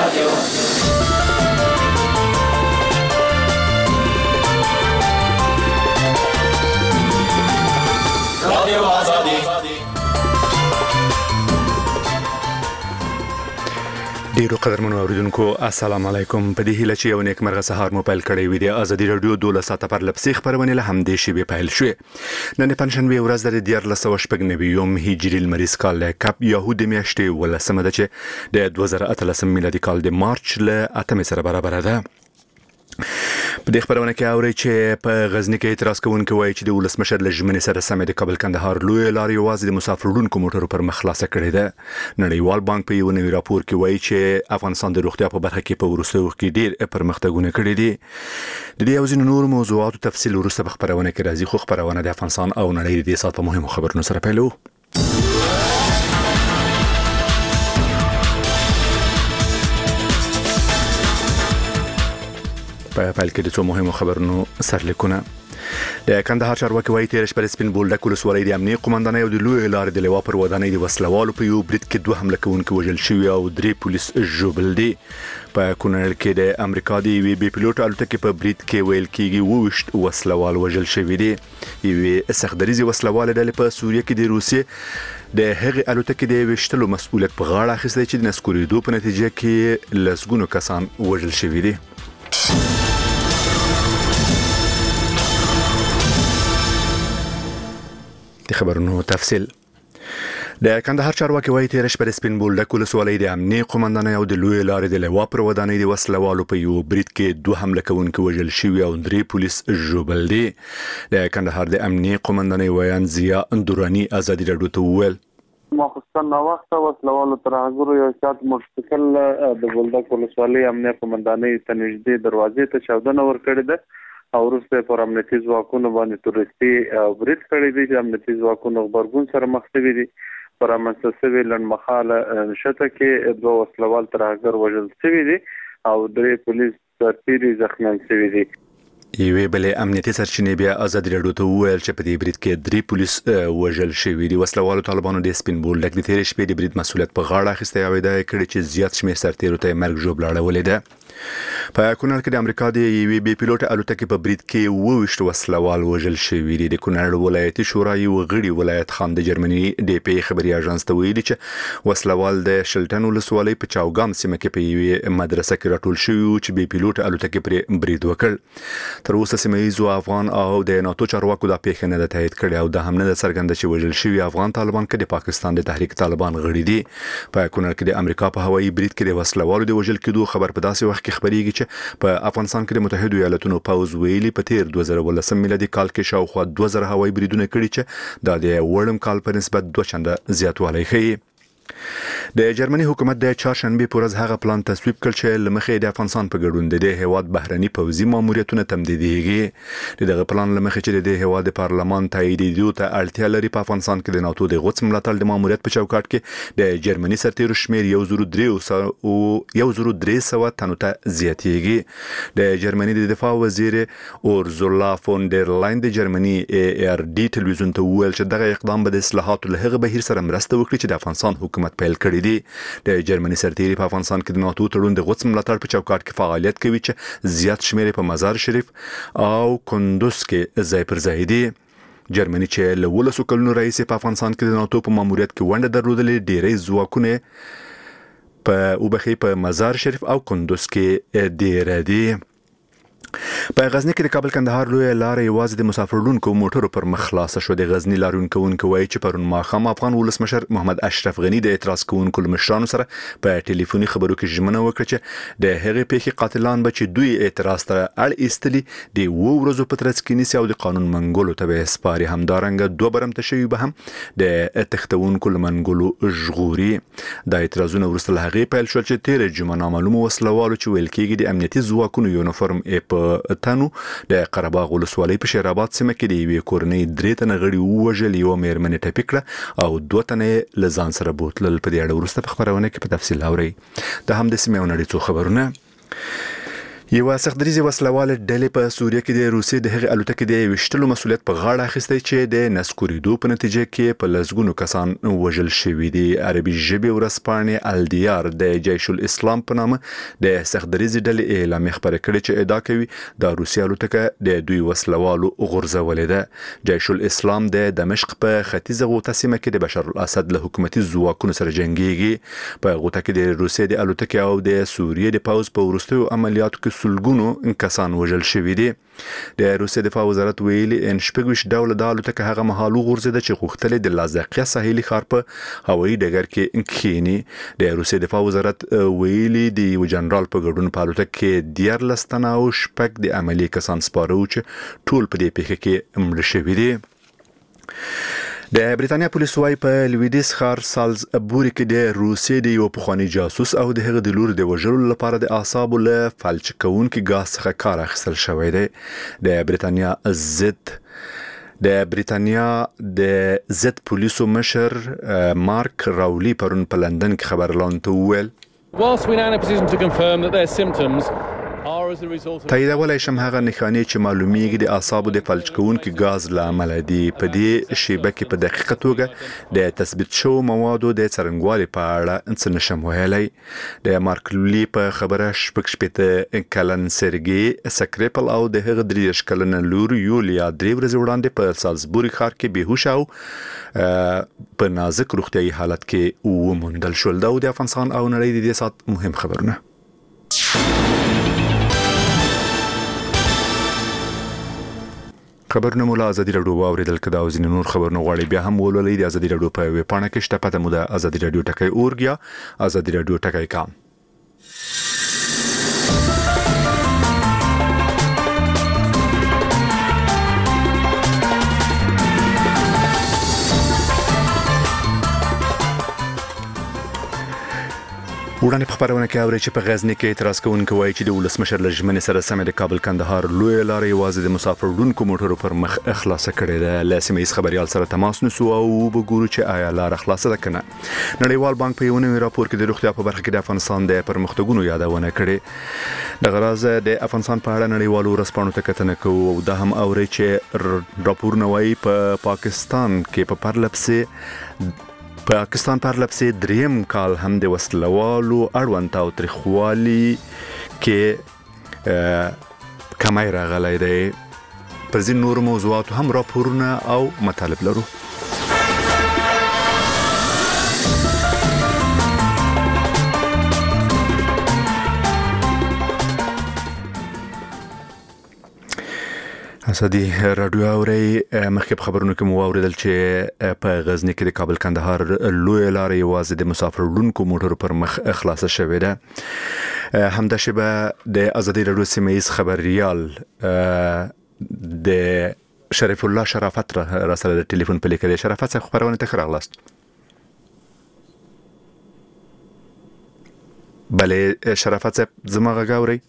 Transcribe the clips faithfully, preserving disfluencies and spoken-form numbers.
ډیرو قدرمنو اوریدونکو السلام علیکم. په دې هیله چې یو نیک مرغه سهار مو پیل کړی وي د ازادي رادیو دولس ساعته پر لپسې خبرونه له همدې شی به پیل شوې. نن پنځشنبه ورځ د دیارلس سوه شپږ نوي یوم هجري لمریز کال له کپ یهود میاشتې ولسمه ده چې د دوه زره اتلسم میلادي کال د مارچ له اتمې سره برابر ده. په دې خبرونه کې اوري چې په غزنی کې اعتراض کوونکي وایي چې د ولسمشر لجمنې سره سمې د کابل کندهار لوی لارې یوازې د مسافرونکو موټرو پر مخ خلاصه کړې ده. نړیوال بانک په یو نوي راپور کې وایي چې افغانستان د روغتیا په برخه کې په وروستیو وخت کې ډېر پرمختګونه کړي دي. د دې او ځینو نور موضوعاتو تفصیل وروسته په خبرونه کې راځي، خو خبرونه د افغانستان او نړۍ د دې سات په مهمو خبرونو سره پیلو. په پیل کې د څو مهمو خبرونو سرلیکونه. د کندهار چارواکي وایي تیر شپه سپین بولډک ولسوالۍ د امنیه قومندانۍ او د لوی لارې د لوا پر ودانۍ د وسلوالو په یو برید کې دوه حمله کوونکي وژل شوي او درې پولیس ژوبل دي. په کونړ کې د امریکا د یوې بي پيلوټ الوتکې په برید کې ویل کېږي ووشت وسلوال وژل شوي دي. یوې سختدریزې وسلوال ډلې په سوریه کې د روسیې د هغې الوتکې د وشتلو مسؤلیت په غاړه اخیستی چې د نسکورېدو په نتیجه کې لسګونو کسان وژل شوي دي. د خبرونو تفصیل. د کندهار چارواکي وایي تیر شپه سپین بولډک ولسوالۍ د امنیه قومندانۍ او د لوی لارې د لوا پر ودانۍ د وسلوالو په یو برید کې دوه حمله کوونکي وژل شوي او درې پولیس ژوبل دي. د کندهار د امنیه قومندانۍ ویان ضیا اندورانی ازادي رادیو ته وویل ماخستان نو وخت وسلوالو ترهګرو یو شات موټرسایکل د بولډک ولسوالۍ امنیه قومندانۍ ته نږدې دروازې ته چاودنه ورکړې ده او وروسته پر امنیتي ځواکونو باندې تورستي برید کړی دی چې امنیتي ځواکونو خبرګون سره مخ شوي دي. پر امنیتي سوي لنډمهاله نشته کې دوه وسلوال ترهګر وژل شوي دي او درې پولیس تیری زخمیان شوي دي. یوې بلې امنیتي سرچینې بیا ازادي رادیو ته وویل چې په دې برید کې درې پولیس وژل شوي دي. وسلوالو طالبانو د سپین بولډک د تېرې شپې د برید مسؤلیت په غاړه اخیستی او ادعا یې کړې چې زیات شمېر سرتیرو ته یې مرګ ژوبله اړولې ده. په کونړ کې د امریکا د یوې بي پيلوټ الوتکې په برید کې وویشت وسلوال وژل شوي دي. د کونړ ولایتي شورا یو غړي ولایت خان د جرمني ډي پي خبري اژانس ته ویلي چې وسلوال د شلټن ولسوالۍ په چاوګام سیمه کې په یوې مدرسه کې راټول شوي چې بي پيلوټ الوتکې پر برید وکړ. تر اوسه سیمه‌ییزو افغان او د ناتو چارواکو د پیښې نه د تایید کړي او د هم نه د څرګنده چې وژل شوي افغان طالبان کې د پاکستان د تحریک طالبان غړي دي. په کونړ کې د امریکا په هوایي برید کې د وسلوالو د وژل کېدو خبر په داسې وخت کې خبريږي چې په افغانستان کې د متحده ایالاتونو پوز ویلي په تیر دوه زره ولسم میلادي کال کې شاوخوا دوه زره هوایي بریدونه کړي چې د وړم کال په نسبت دوه چنده زیاتوالی ښیي. د جرمني حکومت د چهارشنبه پر ورځ هغه پلان تصویب کړ چې لمخې د افغانستان په ګډون د دې هیواد بهرني پوځي ماموریتونه تمدیدېږي. دغه پلان لمخې چې د دې هیواد د پارلمان تاییدیدو ته اړتیا لري په افغانستان کې د ناتو د غوڅ ملاتړ د ماموریت په چوکاټ کې د جرمني سرتیرو شمیر یو زرو درې او یو زرو درې سوه تنو ته زیاتېږي. د جرمني د دفاع وزیر اورزولا فون ډر لاین د جرمني ای ار ډي ټلویزیون ته وویل چې دغه اقدام به د اصلاحاتو له هغه بهیر سره مرسته وکړي چې د افغانستان حکومت پیل کړی دی. د جرمني سرتیري په افغانستان کې د ناتو تړون د غوڅ ملاتړ په چوکاټ کې فعالیت کوي چې زیات شمیر په مزار شریف او کندوز کې ځای پر ځای دي. جرمني چې له ولسو کلونو راهیسې په افغانستان کې د ناتو په ماموریت کې ونډه درلودلې ډېری ځواکونه په وبخي په مزار شریف او کندوز کې ډېر دي. په غزنی کې د کابل کندهار لوی لارې یوازې د مسافرونکو موټرو پر مخ خلاصه شو. د غزنی لاروونکو وایي چې پرون ماښام افغان ولسمشر محمد اشرف غنی د اعتراض کوونکو مشرانو سره په ټلیفوني خبرو کې ژمنه وکړه چې د هغې پیښې قاتلان به چې دوی اعتراض ته اړ ایستلي د اوو ورځو په ترڅ کې نیسي او د قانون منګولو ته به سپاري. همدارنګه دوه برمته شوي به هم د تښتونکو له منګولو ژغوري. دا اعتراضونه وروسته له هغې پیل شول چې تېره جمعه نامعلومو وسلوالو چې ویل کېږي د امنیتي ځواکونو یونیفورم په تنو د قرهباغ ولسوالۍ په شیرآباد سیمه کې د یوې کورنۍ درې تنه غړي ووژل، یوه مېرمنې ټپي کړه او دوه تنه یې له ځان سره بوتلل. په دې اړه وروسته په خبرونه کې په تفصیل اورئ. د همدې سیمې او نړۍ څو خبرونه. یو سختدریزي وسلواله ډلې په سوریه کې د روسیې د هغې الوتکې د وشتلو مسولیت په غاړه اخیستی چې د نسکوریدو په نتیجه کې په لسګونو کسان وژل شوي دي. عربي ژبې ورځپاڼې الدیار د جیش الاسلام په نامه د سختدریزي ډلې اعلامیه خپره کړې چې ادعا کوي د روسیې الوتکه د دوی وسلوالو غورځولې ده. جیش الاسلام د دمشق په ختیځه غوطه سیمه کې د بشار الاسد له حکومتي ځواکونو سره جنګیږي. په غوطه کې د روسیې د الوتکې او د سوریې د پوځ په وروستیو عملیاتو کې سلګونو کسان وژل شوي دي. د روسیې دفاع وزارت ویلي ان شپږ ویشت ډوله د الوتکه هغه مهال وغورځېده چې غوښتل د لازقیه ساحلي ښار په هوایي ډګر کې کښیني. د روسیې دفاع وزارت ویلي د یو جنرال په ګډون په الوتکه کې دیارلس تنه او شپږ د عملي کسان سپاره وو چې ټول په دې پیښه کې مړه شوي دي. د بریتانیا پولیس وايي په لویدیس ښار سالزبوري کې د روسیې د یو پخوانی جاسوس او د هغه د لور د وژلو لپاره د اعصابو له فلج کوونکي ګاز څخه کار اخیستل شوی دی. د بریتانیا ضد د بریتانیا د ضد پولیسو مشر مارک راولی پرون په لندن کې خبرلاندو ته وویل Whilst we're now in a position to confirm that their symptoms تاییدولای شم هغه نښانې چې معلومیږي د اعصابو د فلج کوونکي ګاز له امله دي. په دې شیبه کې په دقیقه توګه د تثبیت شوو موادو د څرنګوالي په اړه څه نشم ویلی. د مارک لولی په خبره شپږ شپېته کلن سرګي سکریپل او د هغه درې دېرش کلنه لور یولیا درې ورځې وړاندې په سالزبوري ښار کې بېهوشه او په نازک روغتیایي حالت کې وموندل شول. دا د افغانستان او نړۍ د دې ساعت مهم خبرونه. خبرونه مو له ازادي راډیو واوریدل کدا او ځینې نور خبرونه غواړي بیا هم ولولئ د ازادي راډیو په ویب پاڼه کې شته. پته مو د ازادي راډیو ټکی اورګ یا ازادي راډیو ټکی کام. وړاندې په خبرونه کې اوري چې په غزنی کې اعتراض کوونکي وایي چې د ولسمشر له ژمنې سره سم د کابل کندهار لوی لارې یوازې د مسافر وړونکو موټرو پر مخ خلاصه کړې ده. له سیمه ییز خبريال سره تماس نیسو او وګورو چې آیا لار خلاصه ده کنه. نړیوال بانک په یو نوي راپور کې د روغتیا په برخه کې د افغانستان د پرمختګونو یادونه کړې. د غراض د افغانستان په اړه نړیوالو ورځپاڼو ته کتنه کوو او دا هم اوري چې راپور نوای په پاکستان کې په پرلپسې پاکستان پرلپسې دریم کال هم د وسلوالو اړوند او تاریخوالي کې کمای راغلی دی. پر ځینو نورو موضوعاتو هم راپورونه او مطالب لرو. ازادي راډیو اوري مخکې خبرونه کوم واوریدل چې په غزنی کې د کابل کندهار لوی لارې یوازې د مسافر وړونکو موټرو پر مخ خلاصه شوې ده. همدا شبه د ازادي راډیو سیمه ییز خبريال د شریف الله شرافت را سره د ټلیفون په لیکل شرافت څخه خبرونه ته راغلاست. بله شرافت صاحب زما غاوري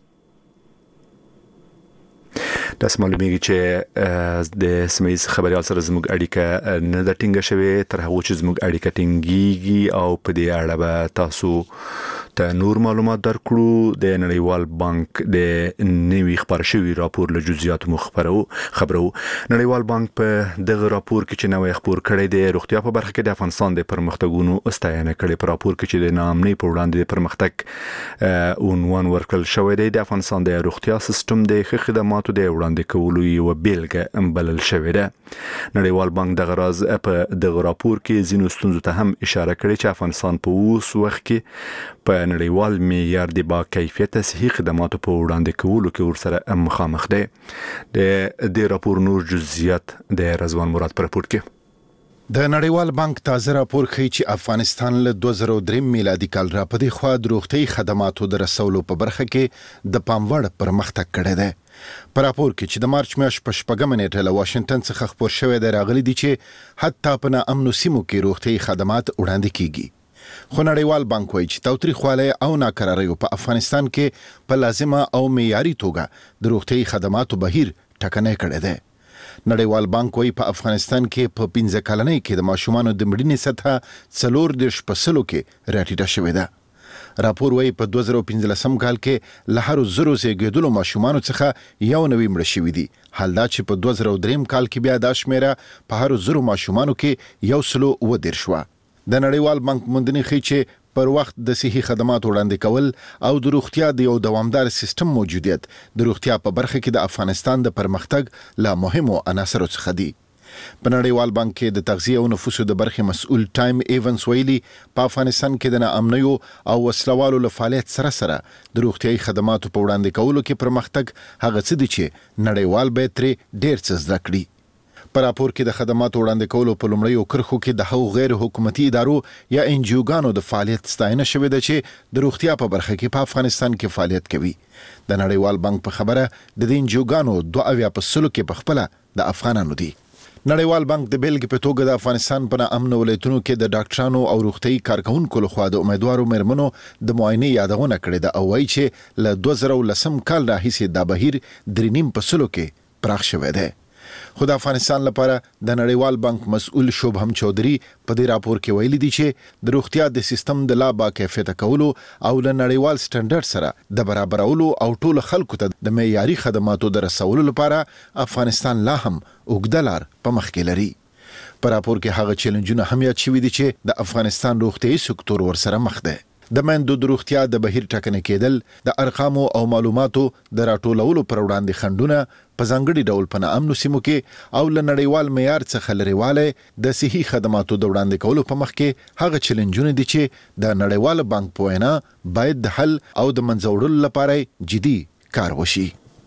داس معلومیږي چې د سیمه‌ییز خبريال سره زموږ اړیکه نه د ټینګه شوی تر هغه چې زموږ اړیکه ټینګيږي او په دې اړه به تاسو ته نور معلومات درکړو. د نړیوال بانک د نوي خبر شوی راپور له جزئیات مخبرو خبرو. نړیوال بانک په دغه راپور کې چې نوې خبر کړی دی روغتیا په برخه کې د افغانستان د پرمختګونو ستاینه کړې. په راپور کې چې د نامنۍ په وړاندې د پرمختګ عنوان ورکړل شوی دی د افغانستان د روغتیا سیستم د ښه خدماتو د وړاندې کولو یو بیلګه بلل شوې ده. نړیوال بانک دغه راز په دغه راپور کې ځینو ستونزو ته هم اشاره کړې چې افغانستان په اوس وخت کې په نړیوال معیار د با کیفیت صحي خدماتو په وړاندې کولو کې ورسره مخامخ دی. د دې راپور نور جزئیات د رضوان مراد پر راپور کې. د نړیوال بانک تازه راپور ښیي چې افغانستان له دوه زره درې میلادي کال را پدې خوا د روغتي خدماتو د رسولو په برخه کې د پاموړ پرمختګ کړی دی. په راپور کې چې د مارچ میاشتې په شپږمه نیټه له واشنگټن څخه خبر شوی دی راغلي دي چې حتی په ناامنو سیمو کې روغتي خدمات وړاندې کیږي. خو نړیوال بانک وایي چې تاوتریخوالی او ناکراریو په افغانستان کې په لازمه او معیاري توګه د روغتي خدماتو بهیر ټکنی کړی دی. نړیوال بانک وایي په افغانستان کې په پنځه کلنۍ کې د ماشومانو د مړینې سطحه څلور دېرش په سلو کې راټیټه شوې ده. راپور وايي په دوه زره پنځلسم کال کې له هر زرو زیږیدلو ماشومانو څخه یو نوي مړه شوي دي، حال دا چې په دوه زره درې کال کې بیا دا شمیره په هر زرو ماشومانو کې یو سلو و دېرش وه. د نړیوال بانک موندنې ښیي چې پر وخت د صحي خدماتو وړاندې کول او د روغتیا د یو دوامدار سیستم موجودیت د روغتیا په برخه کې د افغانستان د پرمختګ له مهمو عناصرو څخه دي. په نړیوال بانک کې د تغذیه او نفوسو د برخې مسؤل ټایم ایونز ویلي په افغانستان کې د ناامنیو او وسلوالو له فعالیت سره سره د روغتیايي خدماتو په وړاندې کولو کې پرمختګ هغه څه دي چې نړیوال باید ترې ډېر څه زده کړي. په راپور کې د خدماتو وړاندې کولو په لومړیو کرښو کې د هغو غیر حکومتي ادارو یا انجیوګانو د فعالیت ستاینه شوې ده چې د روغتیا په برخه کې په افغانستان کې فعالیت کوي. د نړیوال بانک په خبره د دې انجیوګانو دوه اویا په سلو کې په خپله د افغانانو دي. نړیوال بانک د بیلګې په توګه د افغانستان په ناامنو ولایتونو کې د ډاکټرانو او روغتیايي کارکونکو لخوا د امیدوارو مېرمنو د معاینې یادونه کړې ده او وایي چې له دوه زره لسم کال راهیسې دا بهیر درې نیم په سلو کې پراخ شوی دی. خو د افغانستان لپاره د نړیوال بانک مسؤل شوبهم چودري په دې راپور کې ویلي دي چې د روغتیا د سیستم د لا با کیفیته کولو او له نړیوال سټنډرډ سره د برابرولو او ټول خلکو ته د معیاري خدماتو د رسولو لپاره افغانستان لا هم اوږده لار په مخ کې لري. په راپور کې هغه چیلنجونه هم یاد شوي دي چې د افغانستان روغتیايي سکتور ورسره مخ دی. د میندو د روغتیا د بهیر ټاکنه کېدل، د ارقامو او معلوماتو د راټولولو پر وړاندې خنډونه په ځانګړي ډول په ناامنو سیمو کې او له نړیوال معیار څخه لرېوالی د صحي خدماتو د وړاندې کولو په مخ کې هغه چیلنجونه دي چې د نړیوال بانک په وینا باید د حل او د منځه وړلو لپاره جدي کار وشي.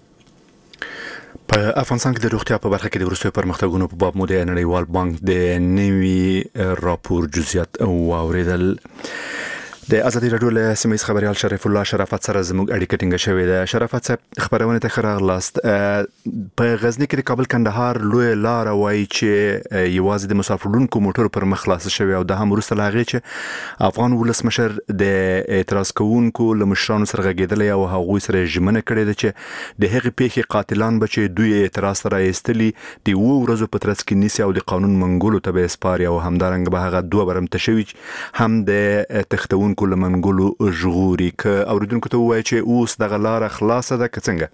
په افغانستان کې د روغتیا په برخه کې د وروستیو پرمختګونو په باب مو د نړیوال بانک د نوي راپور جزئیات واوریدل. د ازادي راډیو له سیمه خبريال شریف الله شرافت سره زموږ اړیکه ټینګه شوې ده. شرافت صاحب خبرونه ته خراغلاست. په غزنی کې د کابل کندهار لوی لار وای چې یوازې د مسافرونکو موټر پر مخ خلاص شوی او د هم وروسته لاغې چې افغان ولسمشر د اعتراض کوونکو لمشرانو سره غږیدل او هغوی سره ژمنه کړې ده چې د هغې پیښې قاتلان به چې دوی اعتراض سره ایستلي د وو ورځو په ترڅ کې نیسي او د قانون منګولو ته به اسپاري او همدارنګ به هغه دوه برم تشوي هم د تختون کله منګولو ژغوري ک اوریدونکو ته وایي چې اوس دغه لار خلاصه ده که څنګه؟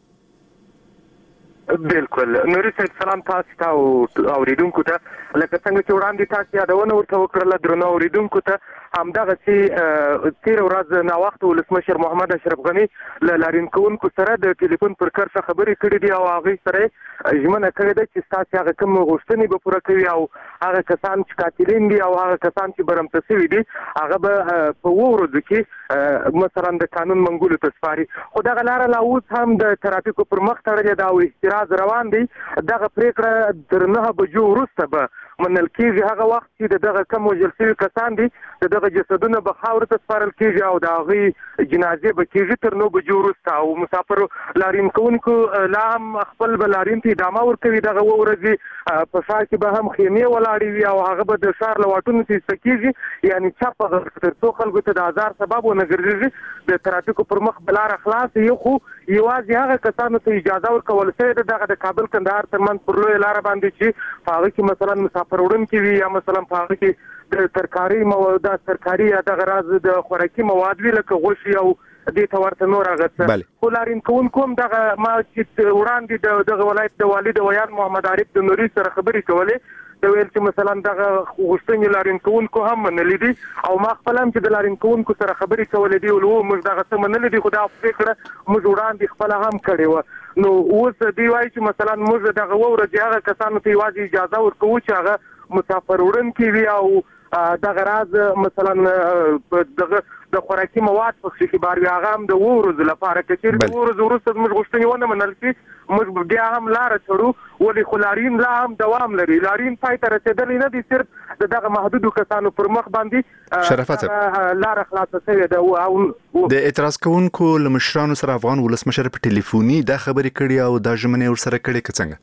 بالکل نوري صاحب سلام تاسو ته او اوریدونکو ته لکه څنګه چې وړاندې تاسو یادونه ورته وکړله درنو اوریدونکو ته همدغه چې تیر ورځ نا وخت ولسمشر محمد اشرف غنی له لارین کوونکو سره د ټلیفون پر کرښه خبرې کړې دي او هغه سره ژمنه کړې ده چې تاسو هغه کوم غوښتنې به پوره کوي او هغه کسان چې قاتلین دي او هغه کسان چې برمته شوي دي هغه به په ورځو کې مثلا د قانون منګولو ته سپاري. خو دغه لاره لا اوس هم د ترافیکو پر مخ تړلې ده او احتراز روان دی. دغه پریکړه تر نه بجو وروسته به منل کېږي. هغه وخت چې دغه کم وژل شوي کسان دي دغه جسدونه به خاورو ته سپارل کېږي او د هغوی جنازې به کېږي تر نو بجو وروسته او مسافرو لارین کوونکو لا هم خپل به لارین ته ادامه ورکوي. دغه اووه ورځې په ښار کې به هم خیمې ولاړې وي او هغه به د ښار له واټونو ته ایسته کېږي یعنې چپ تر څو خلکو ته د ازار سبب ونه ګرځېږي. د ترافیکو پر مخ به لاره خلاصه وي خو یوازې هغه کسانو ته اجازه ورکول شوې ده دغه د کابل کندهار ترمنځ پر لویه لاره باندې چې په هغه کې مثلا مسافر وړونکي وي یا مثلا په هغه کې د ترکاري مواد ترکاري یا دغه راز د خوراکي مواد وي لکه غوښې او دې ته ورته نور هغه څه. خو لارین کوونکو هم دغه ما چې وړاندې دغه ولایت د والي د ویان محمد عارف د نوري سره خبرې کولې د ویل چې مثلا دغه غوښتنې لارین کوونکو هم منلې دي او ما خپل هم چې د لارین کوونکو سره خبرې کولې دي او موږ دغه څه منلې دي خو دا پرېکړه موږ وړاندې خپله هم کړې وه. نو اوس دوی وایي چې مثلا موږ دغه اووه ورځې هغه کسانو ته یوازې اجازه ورکوو چې هغه مسافر وړونکي وي او دغه راز مثلا دغه د خوراکي مواد په کې بار وي هغه هم د اووه ورځو لپاره که چېرې د اووه ورځو وروسته زموږ غوښتنې ونه منل شي موږ بیا هم لاره تړو. ولې خو لارین لا هم دوام لري. لارین پای ته رسېدلی نه دي صرف د دغه محدودو کسانو پر مخ باندې شرافت لاره خلاصه شوې ده. او د اعتراض کوونکو له مشرانو سره افغان ولسمشر په ټلیفوني دا خبرې کړي او دا ژمنې ورسره کړي که څنګه؟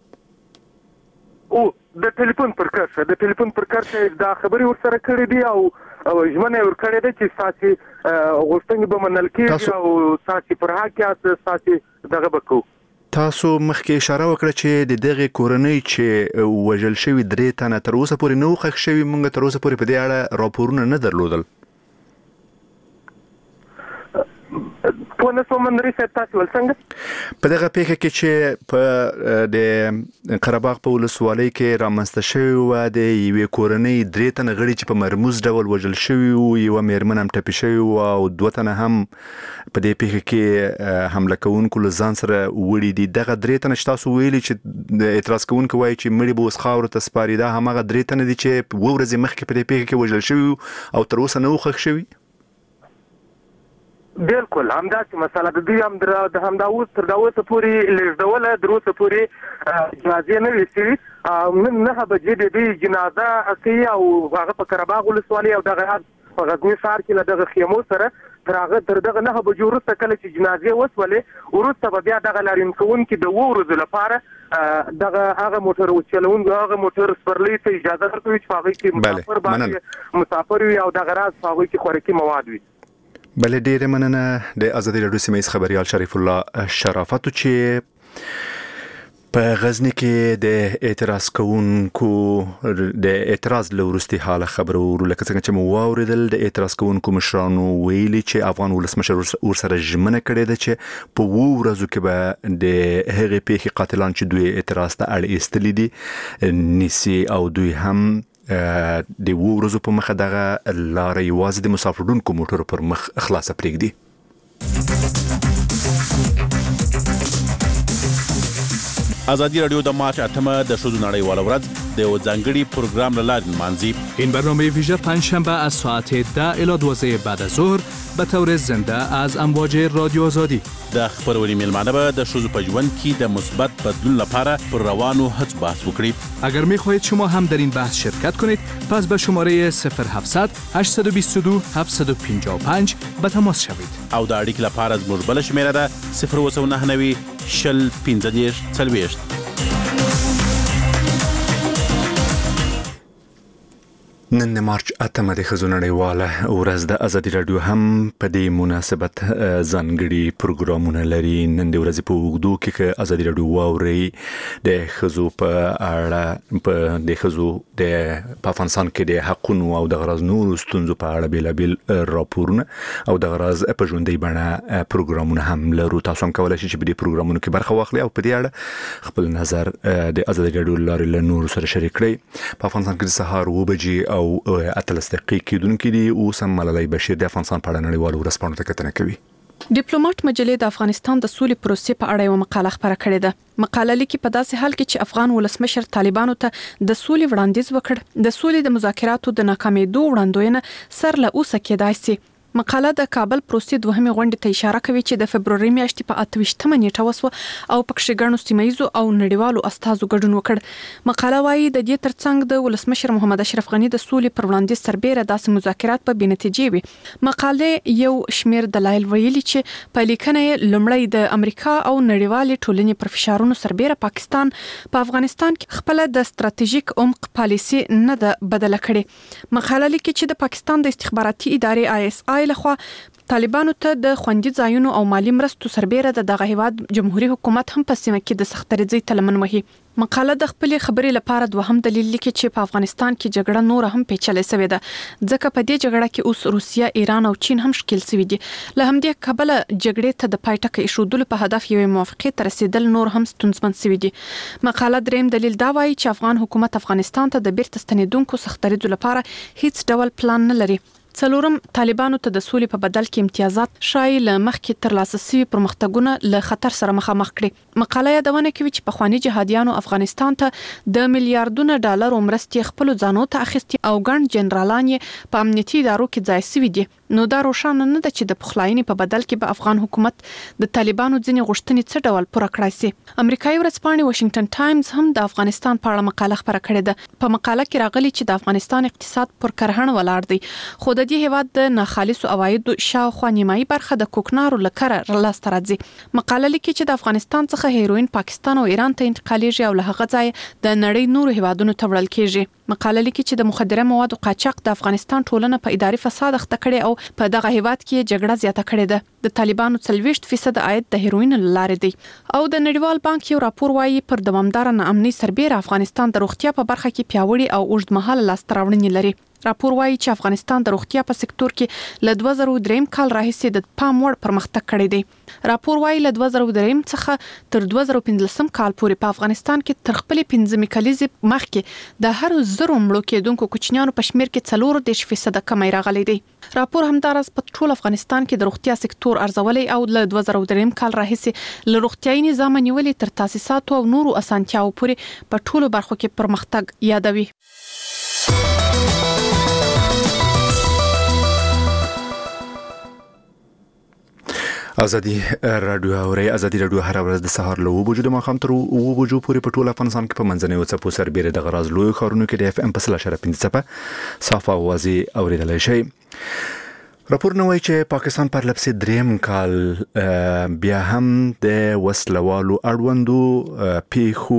او د ټلیفون پر کرښه د ټلیفون پر کرښه دا خبرې ورسره کړې دي او ژمنه یې ورکړې ده چې ستاسې غوښتنې به منل کېږي او ستاسې پر حق یاست ستاسې دغه به کوو. تاسو مخکې اشاره وکړه چې د دغه کورنۍ چې وژل شوي درې تنه تر اوسه پورې نه وو ښخ شوي. موږ تر اوسه پورې په دې اړه راپورونه نه درلودل. په نسو منري تاسو ول څنګه په دغه پیښه کې چې په د قرهباغ په ولسوالۍ کې رامنځته شوی و د یوې کورنۍ درې تنه غړي چې په مرموز ډول وژل شوي وو، یوه مېرمن هم ټپي شوې وه او دوه تنه هم په دې پیښه کې حمله کوونکو له ځان سره وړي دي. دغه درې تنه چې تاسو ویلي چې د اعتراض کوونکي وایي چې مړي به اوس خاورو ته سپاري، دا هماغه درې تنه دي چې اووه ورځې مخکې په دې پیښه کې وژل شوي او تر اوسه نه وو ښخ شوي؟ بالکل همداسې مسله د دوی هم د همدا اوس تر دا اوسه پورې لېږدوله، تر اوسه پورې جنازې نه وي شوي. نن نهه بجې د دوی جنازه کوي او هغه په قرهباغ ولسوالۍ او دغه په غزني ښار کې له دغه خیمو سره تر هغه تر دغه نهه بجو وروسته کله چې جنازې وسولې وروسته به بیا دغه لاریون کوونکي د اووه ورځو لپاره دغه هغه موټر چلوونکي هغه موټر سپرلي ته اجازه ورکوي چې په هغوی کې مسافر باندې مسافر وي او دغه راز په هغوی کې خوراکي مواد وي. بله ډیره مننه د ازادي راډیو سیمه ییز خبريال شریف الله شرافت چې په غزنی کې د اعتراض کوونکو د اعتراض لورستي حاله خبرو لکه څنګه چې مو واوریدل د اعتراض کوونکو مشرانو ویلي چې افغان ولسمشر ور سره ژمنه کړې ده چې په وو ورځو کې به د هغې پیښې قاتلان چې دوی اعتراض ته اړ ایستلي دي نیسي او دوی هم د وو ورځو په مخه دغه لاره یوازې د مسافرونکو موټرو پر مخ خلاصه پرېږدي. ازادي رادیو د مارچ اتمه د ښځو نړیواله ورځ د یو ځانګړي پروګرام له لارې نمانځي. این برنامه ویژه پنجشنبه از ساعت ده الی دوازده بعد از ظهر به طور زنده از امواج رادیو آزادی. د خبرونې میلمانه به د ښځو په ژوند کې د مثبت بدلون لپاره پر روانو هڅو بحث وکړي. اگر می‌خواهید شما هم در این بحث شرکت کنید پس به شماره صفر هفتصد هشتصد و بیست و دو هفتصد و پنجاه و پنج به تماس شوید. او د اړیکې لپاره زموږ بله شمېره ده صفر اووه سوه نهه نوي شل پنځه دېرش څلوېښت. نن د مارچ اتمه د ښځو نړیواله ورځ د ازادي راډیو هم په دې مناسبت ځانګړي پروګرامونه لري. نن د ورځې په اوږدو کې که ازادي راډیو واورئ د ښځو په اړه په د ښځو د په افغانستان کې د حقونو او د غراض نورو ستونزو په اړه بیلابیل راپورونه او د غراض په ژوندۍ بڼه پروګرامونه هم لرو. تاسو هم کولی شئ چې په دې پروګرامونو کې برخه واخلئ او په دې اړه خپل نظر د ازادي راډیو له لارې له نورو سره شریک کړئ. په افغانستان کې د سهار اووه بجې او اتلس دقیقې کېدونکي دي. اوس هم ملالۍ بشیر د افغانستان په اړه نړیوالو ورځپاڼو ته کتنه کوي. ډیپلوماټ مجلې د افغانستان د سولې پروسې په اړه یو مقاله خپره کړې ده. مقاله لیکي په داسې حال کې چې افغان ولسمشر طالبانو ته د سولې وړاندیز وکړ، د سولې د مذاکراتو د ناکامېدو وړاندوینه سر له اوسه کېدای شي. مقاله د کابل پروسې دوهمې غونډې ته اشاره کوي چې د فبروري میاشتې په اته ویشتمه نیټه وسوه او په کې ګڼو سیمایزو او نړیوالو استازو ګډون وکړ. مقاله وايي د دې ترڅنګ د ولسمشر محمد اشرف غنی د سولې پر وړاندیز سربېره داسې مذاکرات په بېنتیجې وي. مقاله یو شمیر دلایل ویلي چې په لیکنه یې لومړی د امریکا او نړیوالې ټولنې پر فشارونو سربېره پاکستان په افغانستان کې خپل د ستراتیژیک عمق پالیسي نه ده بدله کړې. مقاله لیکي چې د پاکستان د استخباراتي ادارې آی اس آی لخوا طالبانو ته د خوندي ځایونو او مالی مرستو سربېره د دغه هیواد جمهوریت حکومت هم په سیمه کې د سخترځي تلمن وهي. مقاله د خپل خبرې لپاره دوهم دلیل لیکي چې په افغانستان کې جګړه نور هم پیچلې شوې ده، ځکه په دې جګړه کې اوس روسیه، ایران او چین هم شکیل شوي دي. له همدې کبله جګړې ته د پای ټکی ایښودلو په هدف یوې موافقې ته رسیدل نور هم ستونزمن شوي دي. مقاله دریم دلیل دا وایي چې افغان حکومت افغانستان ته د بیرته ستنېدونکو سخترځو لپاره هیڅ ډول پلان نه لري. څلورم، طالبانو ته د سولې په بدل کې امتیازات شای له مخکې ترلاسه شوي پرمختګونه له خطر سره مخامخ کړي. مقاله یادونه کوي چې پخواني جهادیانو افغانستان ته د میلیارډونو ډالرو مرستې خپل ځانو ته اخیستي او ګڼ جنرالان یې په امنیتي ادارو کې ځای شوي دي. نو دا روښانه نه ده چې د پخلاینې په بدل کې به افغان حکومت د طالبانو ځینې غوښتنې څه ډول پوره کړای شي. امریکایي ورځپاڼې واشنگټن ټایمز هم د افغانستان په اړه مقاله خپره کړې ده. په مقاله کې راغلي چې د افغانستان اقتصاد پر کرهڼه ولاړ دی، خو د دې هیواد د ناخالصو عوایدو شاوخوا نیمایي برخه د کوکنارو له کره لاسته راځي. مقاله لیکي چې د افغانستان څخه هیروین پاکستان او ایران ته انتقالیږي او له هغه ځایه د نړۍ نورو هیوادونو ته وړل کیږي. مقاله لیکي چې د مخدره موادو قاچاق د افغانستان ټولنه په اداري فساد اخته کړي او په دغه هیواد کې جګړه زیاته کړې ده. د طالبانو څلوېښت فیصد عاید د هیروین له لارې دی. او د نړیوال بانک یو راپور وايي پر دوامدار ناامنۍ سربېره افغانستان د روغتیا په برخه کې پیاوړي او اوږدمهاله لاسته راوړنې لري. راپور وایي چې افغانستان د روغتیا په سکتور کې له دوه زره درې کال راهیسې د پام وړ پرمختګ کړی دی. راپور وایي له دوه زره درې څخه تر دوه زره پنځلس کال پورې په افغانستان کې تر خپل پنځمې کلیزې مخکې د هر زرو مړو کېدونکو کوچنیانو په شمیر کې څلور دېرش فیصد کمی راغلی دی. راپور همدارس په ټول افغانستان کې د روغتیا سکتور ارزولې او له دوه زره درې کال راهیسې له روغتیايي نظام نیولې تر تاسیساتو او نورو اسانتیاو پورې په ټولو برخو کې پرمختګ یادوي. ازادي رادیو اوري ازادي رادیو هر ورځ د سهار له وبو د ماخام تر وبو پورې په ټول افغانستان کې په منځنۍ او څپو سربېره د غراز لوی خارونو کې د اف ام په سل اشاره پنځه څپه صافه اوازي اوریدلای شي. راپور نووي چې پاکستان پر لپسې دریم کال بیا هم د وسلوالو اړوندو پیخو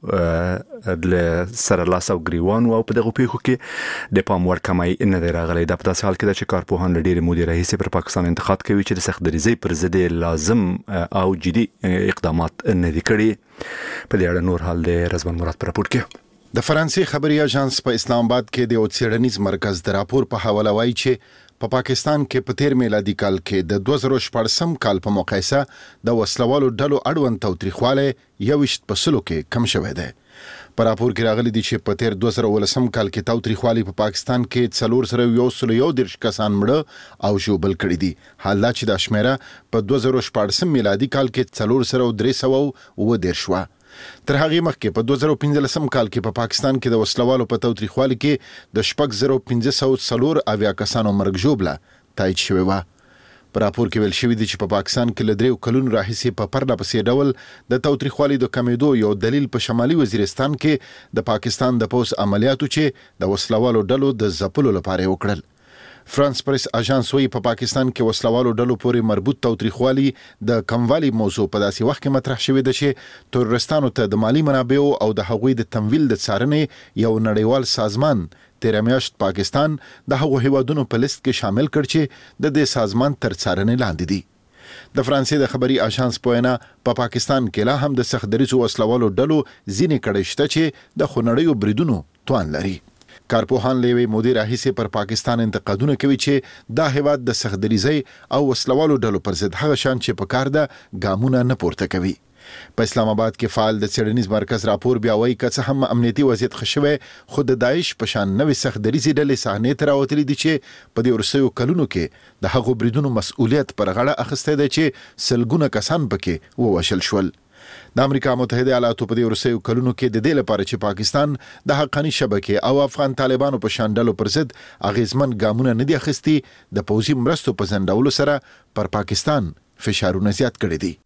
د سره لاس او ګریوان او په دغه پیخو کې د پام وړ کمای نه دی راغلی. د په داسې حال کې چې کارپوهان ډېر مودې راهیسې پر پاکستان انتقاد کوي چې د سخت دریزي پر ضد لازم او جدي اقدامات نه دي کړي. په دې اړه نور حال د رضوان مراد پر راپور کې. د فرانسې خبري اژانس په اسلام آباد کې د څېړنیز مرکز د راپور په حواله وایي چې په پاکستان کې په تیر میلادي کال کې د دوه زره شپږم کال په مقایسه د وسلوالو ډلو اړوند توتریخواله یوشت په سلو کې کم شوی دی. په راپور کې راغلي دي چې په تیر دوه زره ولسم کال کې توتریخواله په پاکستان کې څلور سره یو سل یو دیرش کسان مړه او ژوبل کړي دي. حال دا چې د شمیره په دوه زره شپږم میلادي کال کې څلور سره درې سوه و دیرش و. تر هغه مخکې په دوه زره پنځلسم کال کې په پا پاکستان کې د وسلوالو په توتریخوالي کې د شپږ زره پنځه سوه څلور اویا کسانو مرګ ژوبله تایید شوی و. په راپور کې ویل شوی دی چې په پا پاکستان کې له دریو کلونو راهیسې په پرله پسې ډول د توتریخوالي د کمیدو یو دلیل په شمالي وزیرستان کې د پاکستان د پوس عملیاتو چې د وسلوالو ډلو د ځپلو لپاره وکړل. فرانس پریس اژانس وی په پاکستان کې وسلوالو ډلو پورې مربوط توتریخوالي د کموالي موضوع په داسې وخت کې مطرح شوې ده چې تورستانو ته د مالی منابعو او د هغوی د تمویل د څارنې یو نړیوال سازمان تیر میاشت پاکستان د هغو هیوادونو په لیست کې شامل کړ چې د دې سازمان تر څارنې لاندې دي. د فرانسې د خبري اژانس په وینا په پاکستان کې لا هم د سخت دریزو وسلوالو ډلو ځینې کړي شته چې د خونړیو بریدونو توان لري. کارپوهان لوي مودي راهیسې پر پاکستان انتقادونه کوي چې دا هیواد د سخت دریزي او وسلوالو ډلو پر ضد هغه شان چې په کار ده ګامونه نه پورته کوي. په اسلام آباد کې فعال د څېړنیز مرکز راپور بیا وایي که څه هم امنیتي وضعیت ښه شوی خو د داعش په شان نوې سخت دریزي ډلې صحنې ته راوتلي دي چې په دې وروستیو کلونو کې د هغو بریدونو مسؤلیت پر غاړه اخیستی دی چې سلګونه کسان پکې ووژل شول. د امریکا متحده ایالاتو په دې وروستیو کلونو کې د دې لپاره چې پاکستان د حقاني شبکې او افغان طالبانو په شان ډلو پر ضد اغیزمن ګامونه نه دي اخیستي د پوځي مرستو په ځنډولو سره پر پاکستان فشارونه زیات کړي دي.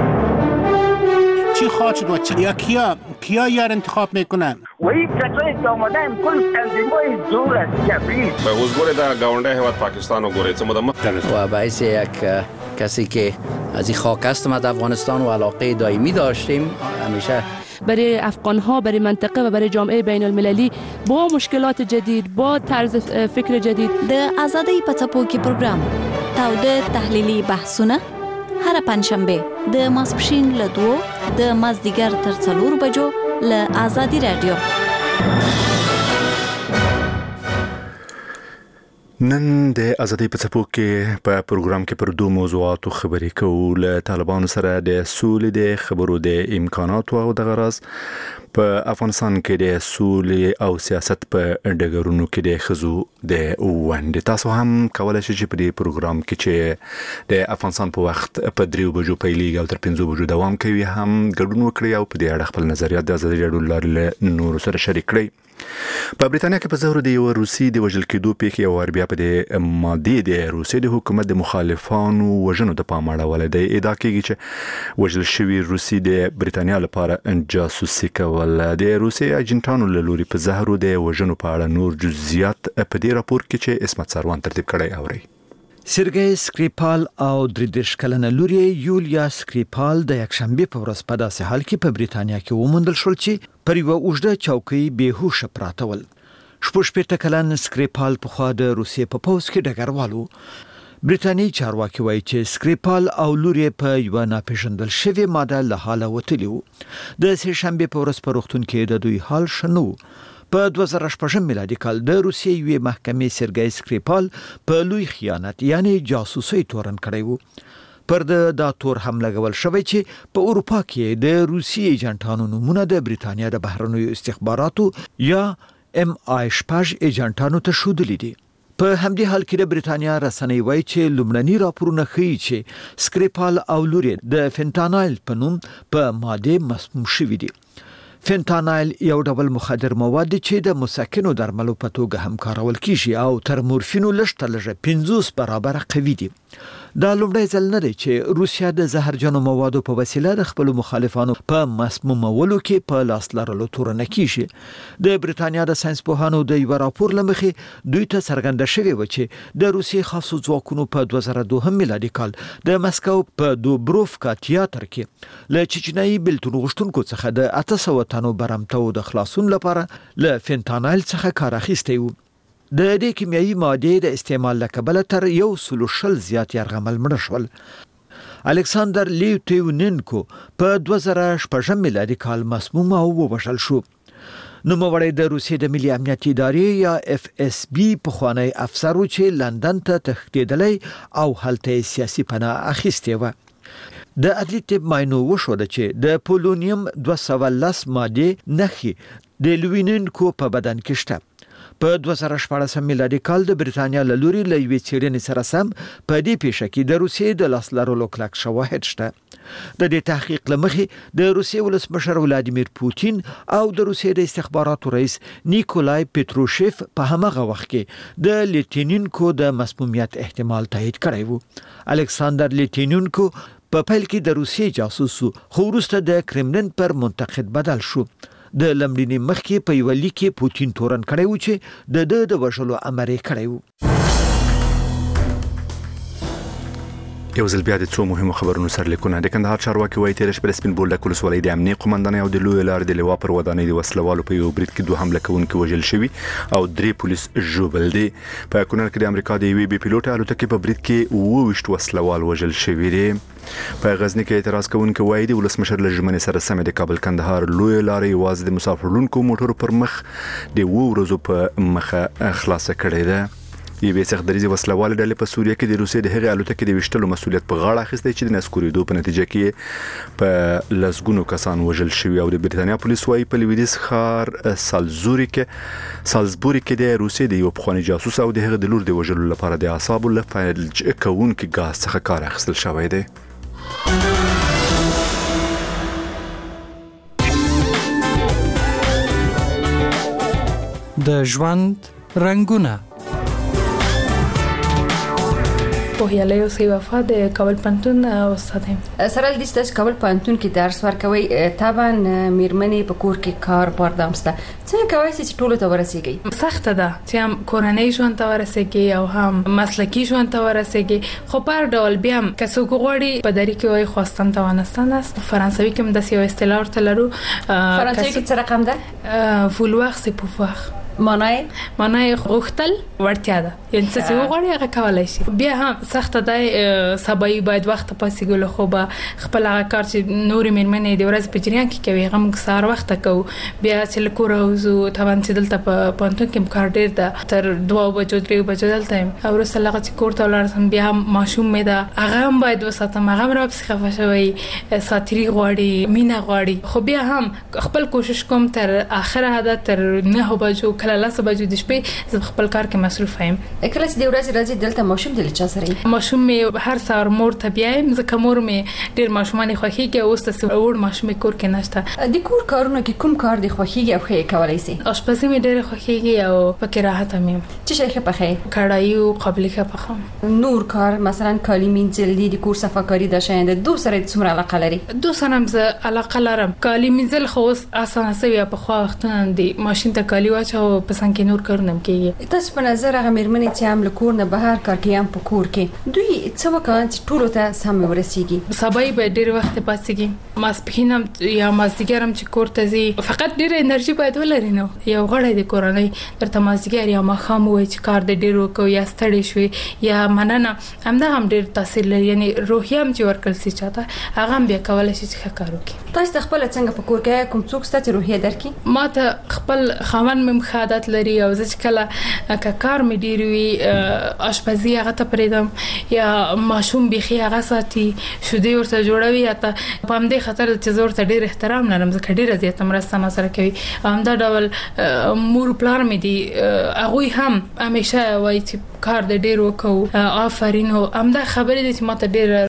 چی خواهد شد و چی یا کیا کیا یار انتخاب میکنن و این کسایی که آمدن کل تنظیم‌های زور است جبری به وزگوری در گاونده هیواد پاکستان و گوری چه مدام و باعث یک کسی که از این خاک هستم از افغانستان و علاقه دائمی داشتیم همیشه برای افغان‌ها برای منطقه و برای جامعه بین المللی با مشکلات جدید با طرز فکر جدید د آزادی په څپو کې پروګرام تاوده تحلیلي بحثونه هر پنځشنبه د ماسپښین له دوه د مازدیګر تر څلور بجو له آزادی رادیو. نن د ازادي په څپو کې په پروګرام کې پر دوه موضوعاتو خبرې کوو. له طالبانو سره د سولې د خبرو د امکاناتو او د غرض په افغانستان کې د سولې او سیاست په ډګرونو کې د خزو د ونډې. تاسو هم کولای شئ چې په دې پروګرام کې چې د افغانستان په وخت په دریو بجو پیلېږي او تر پنځو بجو دوام کوي هم ګډون وکړئ او په دې اړه خپل نظریات د ازادي راډیو لارې نور سره شریک کړئ. په بریتانیا کې په ظهور د یو روسي د وژل کېدو پیښې او ور بیا په د مادي د روسي د حکومت د مخالفانو وژنو د پام اړول دی. ادعا کېږي چې وژل شوی روسي د بریتانیا لپاره جاسوسي کول. د روسي اجنټانو له لوري په زهرو د وژنو په اړه نور جزئیات په دې راپور کې چې اسمت سروان ترتیب کړی اوري. سرګی سکریپال او درې دېرش کلنه لور یولیا سکریپال د یکشنبه په ورځ په داسې حال کې په بریتانیا کې وموندل شول چې پر یو اوږده چوکۍ بېهوشه پراته ول. شپږ شپېته کلن سکریپال پخوا د روسیې په پوځ کې ډګروال و. بریتانیایي چارواکي وایي چې سکریپال او لور یې په یوه ناپېژندل شوې ماده له حاله وتلي وو. د سې شنبې په ورځ په روغتون کې د دوی حال ښه نه و. په دوه زره شپږم میلادي کال د روسیې یوې محکمې سرګی سکریپال په لوی خیانت یعنی جاسوسي تورن کړی و. پر د دا تور هم لګول شوی چې په اروپا کې د روسي ایجنټانو نمونه د بریتانیا د بهرنیو استخباراتو یا ام آی شپږ ایجنټانو ته ښودلي دي. په همدې حال کې د بریتانیا رسنۍ وایي چې لومړني راپورونه ښیي چې سکریپال او لوري د فنتانایل په نوم په ماده مسموم شوي دي. فنتانایل یو ډول مخدر مواد چې د مسکنو درملو په توګه هم کارول کیږي او تر مورفینو لږ تر لږه پنځوس برابر قوي دي. دا لومړی ځل نه دی چې روسیا د زهرجنو موادو په وسیله د خپل مخالفانو په مسمومولو کې په لاس لرلو تورنه کیږي. د بریتانیا د ساينس پوهانو د یو راپور لمخې دوی ته څرګنده شوی و چې د روسي خاصو ځواکونو په دوه زره دوه میلادي کال د مسکو په دوبروفکا تیاتر کې له چچنایي بلتون غشتونکو څخه د اته سوه تنو برمتو د خلاصون لپاره له فنتانایل څخه کار اخیستی و. د دې کیمیاوي ماده د استعمال لکبله تر یو سلو شل زیات یرغمل مړ شول. الکساندر لیوتینینکو په دوه زره شپږم میلادي کال مسموم او ووژل شو. نوموړی د روسیې د ملي امنیت ادارې یا اف اس بي پخوانی افسر و چې لندن ته تښتېدلی او هلته سیاسي پناه اخیستې و. د عدلي طب معاینو وښوده چې د پولونیم دوه سوه لس ماده نښې د لیوتینینکو په بدن کې شته. په دوه زره شپاړسم میلادي کال د بریتانیا له لوري له یوې څېړنې سره سم په دې پیښه کې د روسیې د لاس لرلو کلک شواهد شته. د دې تحقیق له مخې د روسیې ولسمشر ولادیمیر پوتین او د روسیې د استخباراتو رئیس نیکولای پتروشیف په همغه وخت کې د لیتینینکو د مسمومیت احتمال تایید کړی و. الکساندر لیتینینکو په پیل کې د روسیې جاسوس و خو وروسته د کرملین پر منتقد بدل شو. د لمړني مخکې په یو لیک کې پوتین تورن کړی و چې د د د وژلو امر یې کړی و. یو ځل بیا د څو مهمو خبرونو سرلیکونه. د کندهار چارواکي وایي تېره شپه د سپین بولدک ولسوالۍ د امنیې قومندانۍ او د لویې لارې د لوا پر ودانۍ د وسلوالو په یو برید کې دوه حمله کوونکي وژل شوي او درې پولیس ژوبل دي. په کونړ کې د امریکا د یوې بي پیلوټ الوتکې په برید کې اووه ویشت وسلوال وژل شوي دي. په غزنی کې اعتراض کوونکي وایي د ولسمشر له ژمنې سره سم د کابل کندهار لویې لارې یوازې د مسافرلونکو موټرو پر مخ د اووه ورځو په مخه خلاصه کړې ده. یوې څخدریزې وسلوال ډلې په سوریه کې د روسیې د هغې الوتکې د ویشتلو مسؤلیت په غاړه اخیستی چې د نسکورېدو په نتیجه کې په لسګونو کسان وژل شوي. او د بریتانیا پولیس وایي په لویدیځ ښار سالزبوري کې سالزبوري کې د روسیې د یو پخواني جاسوس او د هغې د لور د وژلو لپاره د اعصابو له فلج کوونکي ګاز څخه کار اخیستل شوی دی. د ژوند رنگونه. پوهیاله اوسې وفا د کابل پوهنتون استاد یم. سره د دې کابل پوهنتون کې درس ورکوي. طبعا میرمنې په کور کې کار باردام سته. څنګه کوي چې ټولو ته ورسیږي؟ سخته ده چې هم کورنۍ ژوند ته ورسیږي او هم مسلکی ژوند ته ورسیږي. خو په هر ډول بیا هم که څوک غواړي په دری کې وای خواستن توانستان است. فرانسوي کې هم د یو اصطلاح ورته لرو. فرانسوي کې څه رقم ده؟ فولواخ سي پوفواخ. معنی معنی غوښتل ورتیا ده. یعنی څه وغواړي هغه کولای شي. بیا هم سخته ده. سبای باید وخت پاسې ګل خو به خپل هغه کار چې نورې میرمنې د ورځ په جریان کې کوي هغه موږ سهار وخت کوو. بیا چې له کوره وځو طبعا چې دلته په پوهنتون کې کار ډېر ده. تر دوه بجو درې بجو دلته یم او وروسته هغه چې کور ته ولاړم بیا هم ماشوم مې ده هغه هم باید وساتم. هغه هم راپسې خفه شوی ساتری غواړي مینه غواړي. خو بیا هم خپل کوشش کوم تر اخره حد تر نه بجو کله لس بجو د شپې زه خپل کار کې مصروف یم. کله چې د ورځې راځي دلته ماشوم د چا سره ماشوم مې هر سهار مور ته بیایم ځکه مور مې ډېر ماشومان خوښیږي او اوس ته اور ماشوم کور کې نشته. د کور کارونه کې کوم کار دی خوښیږي او ښه کولای شي؟ آشپزي مې ډېر خوښیږي او پکې راحت ام یم. څه شي ښه پخې؟ کړای او قابلی ښه پخم. نور کار مثلا کالی مینځل دي د کور صفاکاری د شاینده دو سره څومره علاقه لري؟ دو سره هم علاقه لرم. کالی مینځل خو اوس اسانه سوی په خو وختونه دی ماشين ته کالی واچو پسند کې نور کارونه کیږي. تاسو په نظر هغه میرمنې چې هم له کور نه بهر کار کوي هم په کور کې دوی څه وکړي چې ټول ته سم ورسیږي؟ سبای به ډیر وخت پاتېږي ماسپخین هم یا مازدیګر هم چې کور ته ځي فقط ډیر انرژي باید ولري نو یو غړی د کورنۍ درته مازدیګر یا ماښام وای چې کار د ډیر وکړو یا ستړي شوي یا مننه همدا هم ډیر تاثیر لري یعنی روحي هم چې ورکل سي چاته هغه هم بیا کولای شي چې کار وکړي. تاسو خپل څنګه په کور کې کوم څوک ستاسو روحي درکې؟ ما ته خپل خاوند مم خادت لري او زه چې کله که کار مې ډیر وي آشپزي هغه ته پریدم یا ماشوم بيخي هغه ساتي شودي ورته جوړوي یا ته په همدې خاطر چې زور ته ډیر احترام لرم زه ډیر زیات مرسته ما سره کوي همدا ډول مور پلار مې دي هغه هم همیشه وایي چې کار د ډیر وکاو آفرین او همدا خبرې دي چې ما ته ډیر